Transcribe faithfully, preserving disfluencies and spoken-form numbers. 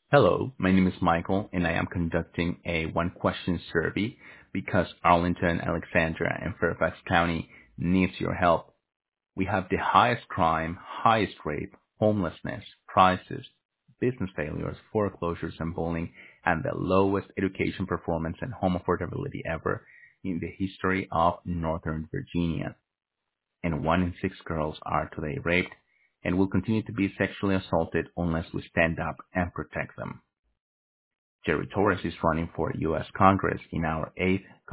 Hello, my name is Michael, and I am conducting a one-question survey because Arlington, Alexandria, and Fairfax County needs your help. We have the highest crime, highest rape, homelessness, prices, business failures, foreclosures, and bullying, and the lowest education performance and home affordability ever in the history of Northern Virginia. And one in six girls are today raped and will continue to be sexually assaulted unless we stand up and protect them. Jerry Torres is running for U S Congress in our eighth